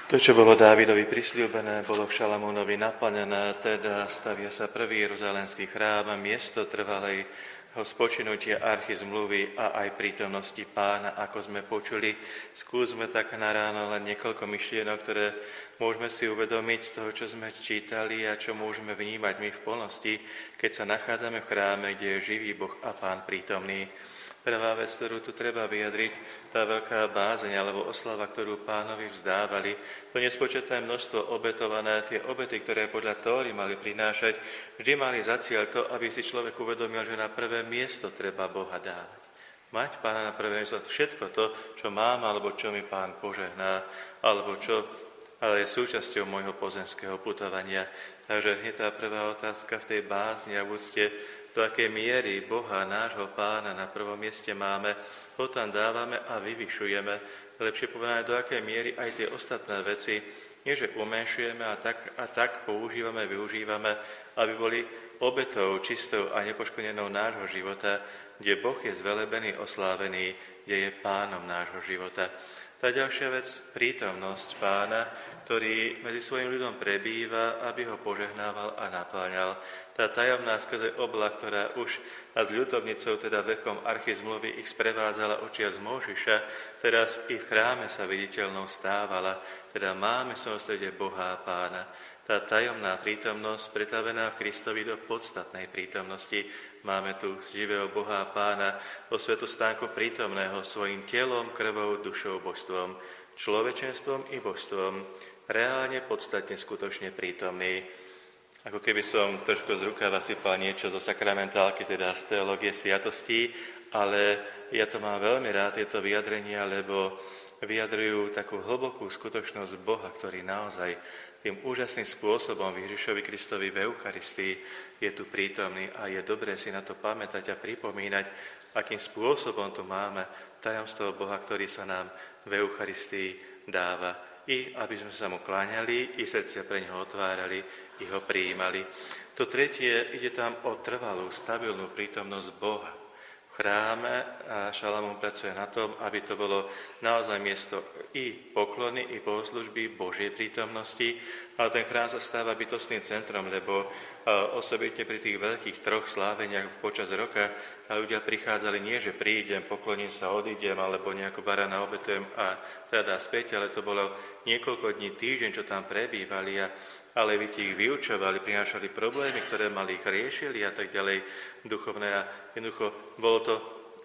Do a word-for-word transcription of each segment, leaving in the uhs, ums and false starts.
To, čo bolo Dávidovi prisľúbené, bolo v Šalamúnovi naplnené, teda stavia sa prvý jeruzalemský chrám, miesto trvalého spočinutia archy zmluvy a aj prítomnosti Pána, ako sme počuli. Skúsme tak na ráno len niekoľko myšlienok, ktoré môžeme si uvedomiť z toho, čo sme čítali a čo môžeme vnímať my v plnosti, keď sa nachádzame v chráme, kde je živý Boh a Pán prítomný. Prvá vec, ktorú tu treba vyjadriť, tá veľká bázeň alebo oslava, ktorú Pánovi vzdávali, to nespočetné množstvo obetované, tie obety, ktoré podľa Tóry mali prinášať, vždy mali za cieľ to, aby si človek uvedomil, že na prvé miesto treba Boha dávať. Mať Pána na prvé miesto, všetko to, čo mám, alebo čo mi Pán požehná, alebo čo ale je súčasťou môjho pozemského putovania. Takže hneď tá prvá otázka v tej bázni a v úcte, do akej miery Boha, nášho Pána na prvom mieste máme, ho tam dávame a vyvyšujeme. Lepšie povedané, do akej miery aj tie ostatné veci, nie že umenšujeme a tak, a tak používame, využívame, aby boli obetou, čistou a nepoškodenou nášho života, kde Boh je zvelebený, oslávený, kde je Pánom nášho života. Tá ďalšia vec, prítomnosť Pána, ktorý medzi svojim ľudom prebýva, aby ho požehnával a napáňal. Tá tajomná skrze oblak, ktorá už s ľutovnicou, teda vekom archy zmluvy, ich sprevádzala očias Mojžiša, teraz i v chráme sa viditeľnou stávala, teda máme v svojom strede Boha a Pána. Tá tajomná prítomnosť pretavená v Kristovi do podstatnej prítomnosti. Máme tu živého Boha a Pána vo svetostánku prítomného svojim telom, krvou, dušou, božstvom, človečenstvom i božstvom, reálne, podstatne, skutočne prítomný. Ako keby som trošku z rukáva sypal niečo zo sakramentálky, teda z teológie sviatostí, ale ja to mám veľmi rád, tieto vyjadrenia, lebo vyjadrujú takú hlbokú skutočnosť Boha, ktorý naozaj tým úžasným spôsobom Ježišovi Kristovi v Eucharistii je tu prítomný a je dobré si na to pamätať a pripomínať, akým spôsobom tu máme tajomstvo Boha, ktorý sa nám v Eucharistii dáva. I aby sme sa mu kláňali, i srdcia pre neho otvárali, i ho prijímali. To tretie, ide tam o trvalú, stabilnú prítomnosť Boha. V chráme a Šalamún pracuje na tom, aby to bolo naozaj miesto i poklony, i bohoslužby Božej prítomnosti, ale ten chrám sa stáva bytostným centrom, lebo osobitne pri tých veľkých troch sláveniach počas roka ľudia prichádzali nie, že prídem, pokloním sa, odídem, alebo nejakú barana obetujem a teda späť, ale to bolo niekoľko dní, týždeň, čo tam prebývali a ale by ich vyučovali, prinášali problémy, ktoré mali, ich riešili a tak ďalej duchovné. A jednoducho bolo to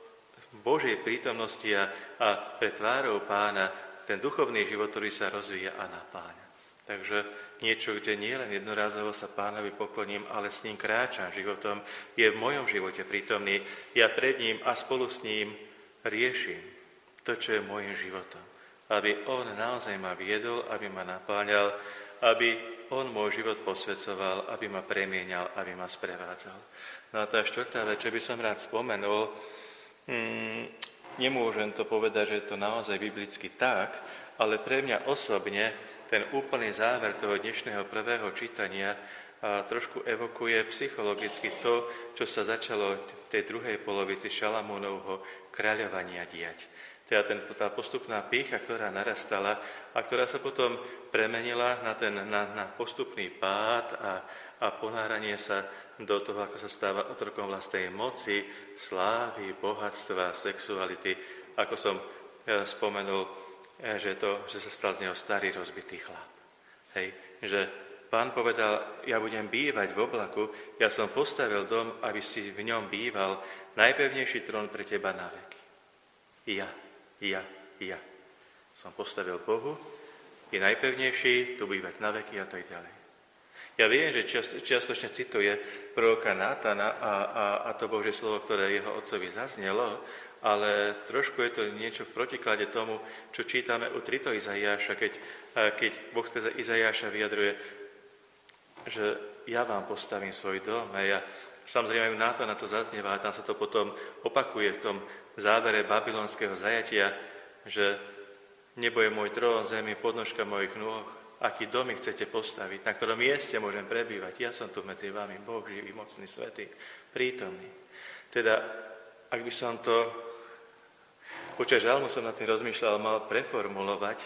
v Božej prítomnosti a, a pre tvárou Pána ten duchovný život, ktorý sa rozvíja a napáňa. Takže niečo, kde nie len jednorázovo sa Pánovi pokloním, ale s ním kráčam životom, je v mojom živote prítomný. Ja pred ním a spolu s ním riešim to, čo je môjim životom. Aby on naozaj ma viedol, aby ma napáňal, aby on môj život posvedcoval, aby ma premienial, aby ma sprevádzal. No a tá štvrtá vec, čo by som rád spomenul, hmm, nemôžem to povedať, že je to naozaj biblicky tak, ale pre mňa osobne ten úplný záver toho dnešného prvého čítania a trošku evokuje psychologicky to, čo sa začalo v tej druhej polovici Šalamúnovho kráľovania diať. Teda ten, tá postupná pýcha, ktorá narastala a ktorá sa potom premenila na, ten, na, na postupný pád a, a ponáranie sa do toho, ako sa stáva otrokom vlastnej moci, slávy, bohatstva, sexuality. Ako som ja spomenul, že, to, že sa stal z neho starý rozbitý chlap. Hej, že Pán povedal, ja budem bývať v oblaku, ja som postavil dom, aby si v ňom býval, najpevnejší trón pre teba na veky. Ja. Ja, ja. Som postavil Bohu, je najpevnejší, tu bývať na veky a tak ďalej. Ja viem, že čiast, čiastočne cituje proroka Nátana a, a, a to Božie slovo, ktoré jeho otcovi zaznelo, ale trošku je to niečo v protiklade tomu, čo čítame u Trito Izaiáša, keď, keď Boh skrze Izaiáša vyjadruje, že ja vám postavím svoj dom a ja samozrejme aj Nátan na to zaznieva a tam sa to potom opakuje v tom závere babylonského zajatia, že nebo je môj trón, zemi, podnožka mojich nôh, aký dom chcete postaviť, na ktorom mieste môžem prebývať. Ja som tu medzi vami, Boh živý, mocný, svätý, prítomný. Teda, ak by som to, počas žalmu som nad tým rozmýšľal, mal preformulovať,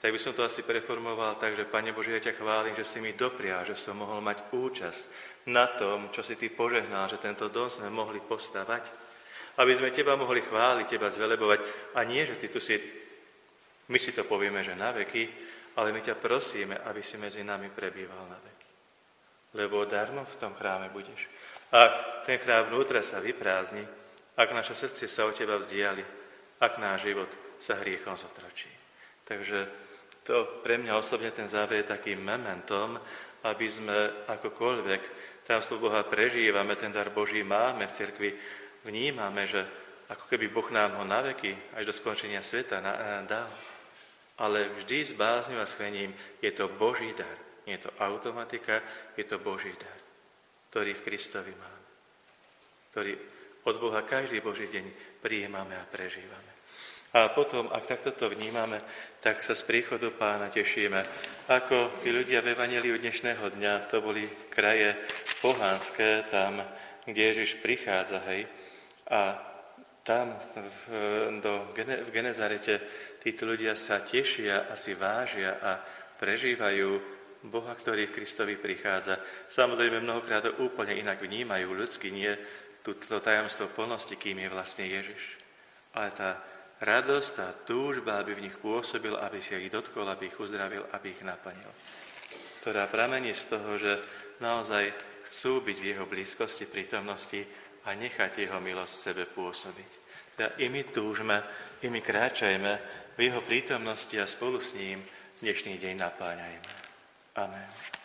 tak by som to asi preformoval tak, že Pane Bože, ja ťa chválim, že si mi doprial, že som mohol mať účasť na tom, čo si ty požehnal, že tento dom sme mohli postavať, aby sme teba mohli chváliť, teba zvelebovať. A nie, že ty tu si, my si to povieme, že na veky, ale my ťa prosíme, aby si medzi nami prebýval na veky. Lebo darmo v tom chráme budeš. Ak ten chrám vnútra sa vyprázdni, ak naše srdce sa od teba vzdiali, ak náš život sa hriechom zotročí. Takže to pre mňa osobne ten záver je takým mementom, aby sme akokoľvek tajomstvo Boha prežívame, ten dar Boží máme v cirkvi, vnímame, že ako keby Boh nám ho na veky až do skončenia sveta dal. Ale vždy s bázňou a schvením je to Boží dar. Nie je to automatika, je to Boží dar, ktorý v Kristovi máme. Ktorý od Boha každý Boží deň prijímame a prežívame. A potom, ak takto to vnímame, tak sa z príchodu Pána tešíme. Ako tí ľudia v evanjeliu dnešného dňa, to boli kraje pohanské, tam, kde Ježiš prichádza, hej. A tam v, do, v Genezarete títo ľudia sa tešia a si vážia a prežívajú Boha, ktorý v Kristovi prichádza. Samozrejme, mnohokrát to úplne inak vnímajú ľudsky, nie túto tajomstvo plnosti, kým je vlastne Ježiš. Ale tá radosť, tá túžba, aby v nich pôsobil, aby si ich dotkol, aby ich uzdravil, aby ich naplnil. Ktorá pramení z toho, že naozaj chcú byť v jeho blízkosti, prítomnosti a nechať jeho milosť v sebe pôsobiť. Teda i my túžme, i my kráčajme v jeho prítomnosti a spolu s ním dnešný deň napáňajme. Amen.